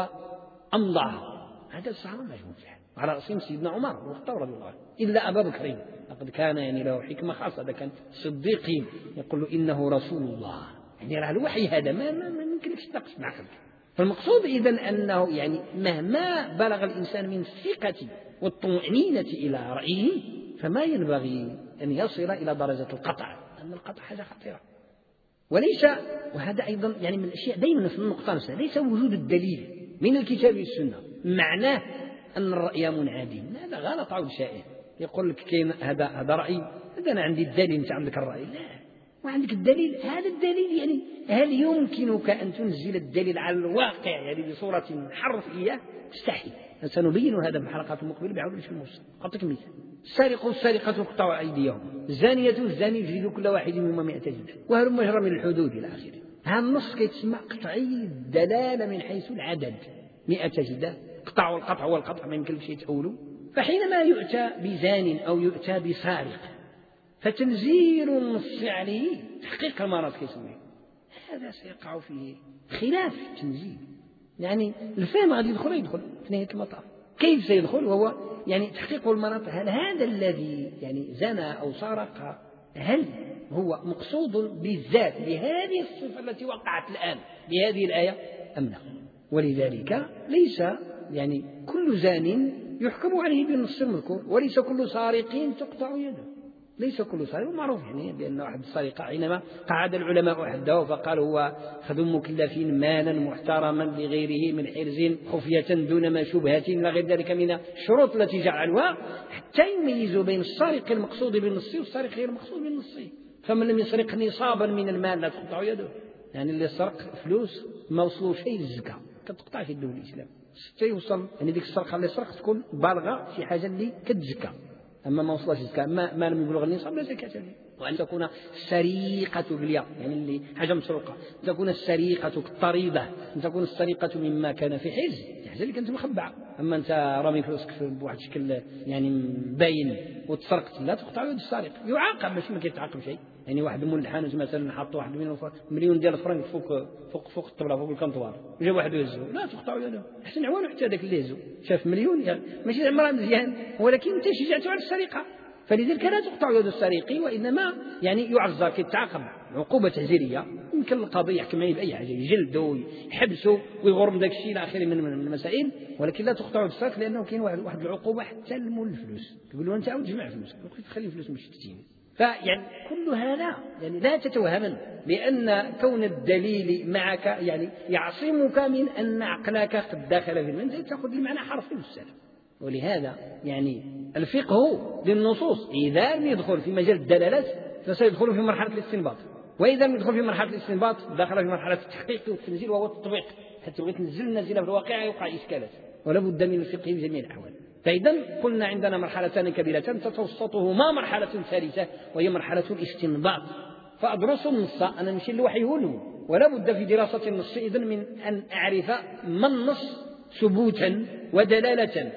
وأمضاها. هذا الصحابة مجموع على رأسهم سيدنا عمر بن الخطاب رضي الله عنه، إلا أبا بكر لقد كان يعني له حكمة خاصة، هذا كان صديقين يقول له: إنه رسول الله، يعني راه الوحي هذا ما ما يمكنكش تناقش بعقلك. فالمقصود إذن أنه يعني مهما بلغ الإنسان من الثقة والطمأنينة إلى رأيه فما ينبغي أن يصل إلى درجة القطع، أن القطع حاجة خطيرة. وليس، وهذا أيضا يعني من الأشياء دائما في النقطة نفسها، ليس وجود الدليل من الكتاب والسنة معناه أن الرأي منعدم، هذا غلط أو شائع. يقول لك كاين هذا هذا رأي، هذا أنا عندي الدليل، أنت عندك الرأي، لا، وعندك الدليل. هذا الدليل يعني هل يمكنك أن تنزل الدليل على الواقع يعني بصورة حرفية؟ مستحيل. سنبين هذا في الحلقات المقبلة بعون الله الموصل. أعطيك مثال: السارق والسارقة فاقطعوا أيديهم، الزانية والزاني يجلدوا كل واحد منهما مئة جلدة، وهل مجرى من الحدود إلى آخره. هذا النص كيتسمى قطعي الدلالة من حيث العدد، مئة جلدة، قطعوا القطع والقطع ما يمكنش يتأولوا. فحينما يؤتى بزان أو يؤتى بسارق فتنزيل النص عليه تحقيق المرض كيسميه، هذا سيقع فيه خلاف التنزيل. يعني الفهم غادي يدخل يدخل في نهاية المطاف، كيف سيدخل؟ وهو يعني تحقيق المرض. هل هذا الذي يعني زنى أو سرق هل هو مقصود بالذات بهذه الصفة التي وقعت الآن بهذه الآية أم لا؟ ولذلك ليس يعني كل زان يحكم عليه بالنص المذكور، وليس كل سارق تقطع يده، ليس كل سارق معروف يعني بأن واحد السرقة حينما قعد العلماء حده فقالوا هو خذ مكلفين مالا محترما لغيره من حرز خفية دون ما شبهة إلى غير ذلك من الشروط التي جعلوها حتى يميزوا بين السارق المقصود بالنص والسارق غير المقصود بالنص. فمن لم يسرق نصابا من المال لا تقطع يده، يعني اللي سرق فلوس ما وصلوا شيء للزكاة كتقطع في الدولة الإسلام حتى يوصل، يعني ديك السرقة اللي سرق تكون بالغة في حاجة اللي كتزكى، أما ما وصلش الزكاة ما, ما لم يبلغ النصاب لا زكاة فيه. وأن تكون السرقة بالياء يعني اللي حاجة مسروقة، أن تكون السرقة كالطريدة، أن تكون السرقة مما كان في حرز الحاجة اللي كانت مخبعة. أما أنت رامي فلوسك بواحد الشكل يعني باين وتسرقت لا تقطع يد السارق، يعاقب ماشي ما كيتعاقب شيء. يعني واحد من الحانوت مثلا حط واحد مليون ديال الفرنك فوق فوق فوق الطبلة فوق الكنطوار وجا واحد يهزو لا تقطع يده، حسن عوانو حتى ذاك اللي هزو شاف مليون يعني ماشي عمرها مزيان، ولكن انت شجعته على السرقة، فلذلك لا تقطع يد السارق، وإنما يعني يعذر كيتعاقب عقوبة تعزيرية. يمكن القاضي يحكم عليه بأي حاجة، يجلدوا ويحبسوا ويغرم داك الشيء إلى آخره من المسائل، ولكن لا تقطع يد السارق لأنه كاين واحد واحد العقوبة حتى المول الفلوس، تقول له أنت عاود تجمع فلوس تخلي الفلوس مش تجيني. فيعني كل هذا يعني لا تتوهمن بأن كون الدليل معك يعني يعصمك من أن عقلك قد دخل في المنزل تأخذ المعنى حرفي والسلام. ولهذا يعني الفقه للنصوص إذا لم يدخل في مجال الدلالات فسيدخل في مرحلة الاستنباط، وإذا لم يدخل في مرحلة الاستنباط دخل في مرحلة التحقيق والتنزيل وهو التطبيق، حتى لو تنزل النازلة في الواقع يوقع إشكالات، ولا بد من الفقه في جميع الأحوال. فإذا قلنا عندنا مرحلتان كبيرتان تتوسطهما مرحلة ثالثة وهي مرحلة الاستنباط. فأدرس النص أنا ماشي الوحي هو، ولا بد في دراسة النص إذن من أن أعرف ما النص ثبوتا ودلالة،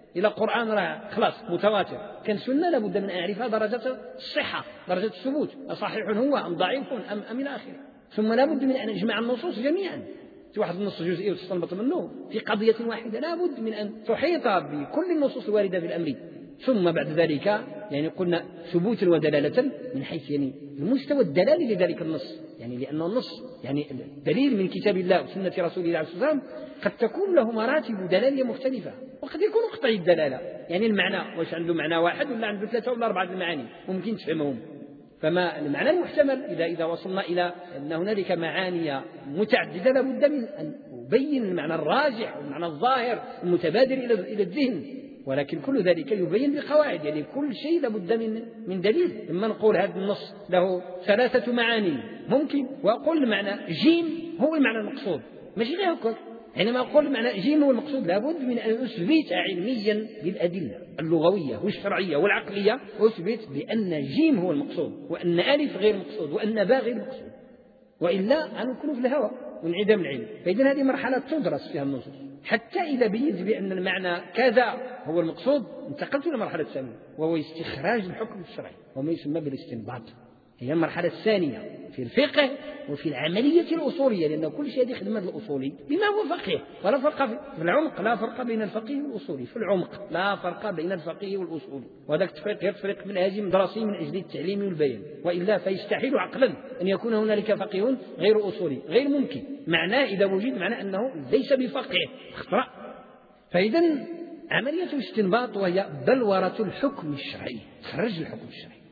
إلى قرآن راه خلاص متواتر، كان سنة لابد من أن أعرفها درجة الصحة، درجة الثبوت، أصحيح هو أم ضعيف أم أم إلى آخره. ثم لابد من أن أجمع النصوص جميعا، واحد النص جزئي وتستنبط منه في قضية واحدة، لابد من أن تحيط بكل النصوص الواردة في الأمر. ثم بعد ذلك يعني قلنا ثبوتا ودلالة من حيث يعني المستوى الدلالي لذلك النص، يعني لأن النص يعني دليل من كتاب الله وسنة رسول الله عليه الصلاة والسلام قد تكون له مراتب دلالية مختلفة، وقد يكون قطعي الدلالة، يعني المعنى واش عنده معنى واحد ولا عنده ثلاثة ولا أربعة المعاني ممكن تفهمهم. فما المعنى المحتمل إذا إذا وصلنا إلى أن هنالك معاني متعددة لابد من أن أبين المعنى الراجح والمعنى الظاهر المتبادر إلى إلى الذهن، ولكن كل ذلك يبين بقواعد، يعني كل شيء لابد من من دليل. إما نقول هذا النص له ثلاثة معاني ممكن، وأقول المعنى جيم هو المعنى المقصود، ماشي غير هكذا. حينما أقول معنى جيم هو المقصود لابد من أن أثبت علميا بالأدلة اللغوية والشرعية والعقلية، وأثبت بأن جيم هو المقصود وأن ألف غير المقصود وأن باء غير المقصود، وإلا نكون في الهوى وانعدام العلم. فإذا هذه مرحلة تدرس فيها النصوص حتى إذا بينت بأن المعنى كذا هو المقصود انتقلت إلى المرحلة الثانية وهو استخراج الحكم الشرعي وما يسمى بالاستنباط. هي المرحلة الثانية في الفقه وفي العملية الأصولية، لأن كل شيء هذه خدمة الأصولي بما هو فقيه، ولا فرق في العمق، لا فرق بين الفقيه والأصولي. في العمق لا فرق بين الفقيه والأصولي، وهذاك التفريق يفرق منهجي دراسي من أجل التعليم والبيان، وإلا فيستحيل عقلا أن يكون هنالك فقيه غير أصولي، غير ممكن. معناه إذا وجد معناه أنه ليس بفقيه، اخترع. فإذا عملية الاستنباط وهي بلورة الحكم الشرعي، خرج الحكم الشرعي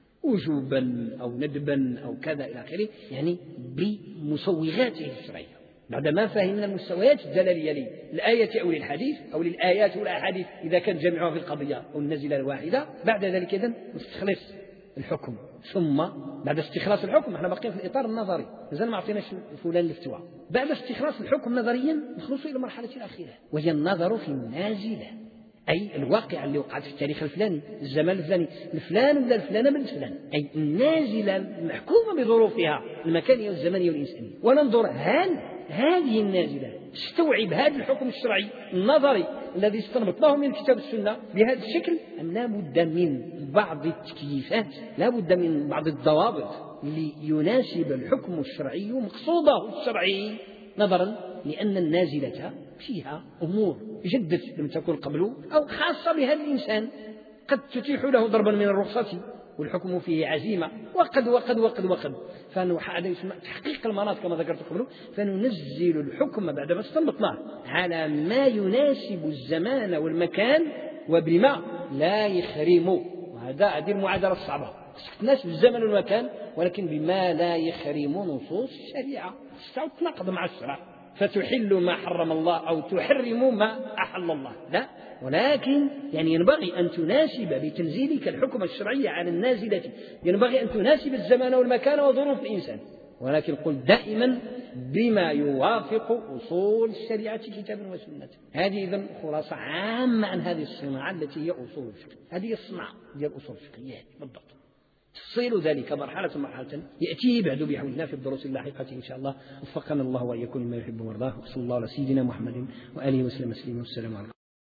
وجوبا أو ندبا أو كذا إلى آخره، يعني بمسوغاته الشرعية. بعدما فهمنا المستويات الدلالية للآية أو للحديث أو للآيات والأحاديث إذا كان جمعها في القضية أو النزلة الواحدة، بعد ذلك إذن نستخلص الحكم. ثم بعد استخلاص الحكم احنا باقيين في الإطار النظري، مازال ما عطيناش فلان الافتواء. بعد استخلاص الحكم نظريا نخلص إلى المرحلة الأخيرة وهي النظر في النازلة، أي الواقع اللي وقعت في التاريخ الفلاني، الزمان الفلاني، الفلان ولا الفلانة من الفلان، أي النازلة المحكومة بظروفها المكانية والزمانية والإنسانية، وننظر هل هذه النازلة تستوعب هذا الحكم الشرعي النظري الذي استنبطناه من الكتاب والسنة بهذا الشكل، أم لا بد من بعض التكييفات، لا بد من بعض الضوابط ليناسب الحكم الشرعي مقصوده الشرعي، نظرا لأن النازلة فيها أمور جدت لم تكن قبله أو خاصة بهذا الإنسان، قد تتيح له ضربا من الرخصة والحكم فيه عزيمة، وقد وقد وقد وقد فهذا يسمى تحقيق المناط كما ذكرت قبله. فننزل الحكم بعدما استنبطناه على ما يناسب الزمان والمكان وبما لا يخرم، وهذا هذه المعادلة الصعبة، تناسب الزمن والمكان ولكن بما لا يخرم نصوص الشريعة، تتناقض مع الشرع فتحل ما حرم الله أو تحرم ما أحل الله، لا، ولكن يعني ينبغي أن تناسب بتنزيلك الحكم الشرعي على النازلة، ينبغي أن تناسب الزمان والمكان وظروف الإنسان، ولكن قل دائما بما يوافق أصول الشريعة كتابا وسنة. هذه إذن خلاصة عامة عن هذه الصناعة التي هي أصول الفقه، هذه الصناعة هي الأصول الفقهية بالضبط. تفصيل ذلك مرحلة مرحلة يأتيه بعد بحول الله في الدروس اللاحقة إن شاء الله. وفقنا الله وإياكم لما يحب ويرضاه، وصلى الله على سيدنا محمد وآله وسلم تسليما، والسلام عليكم.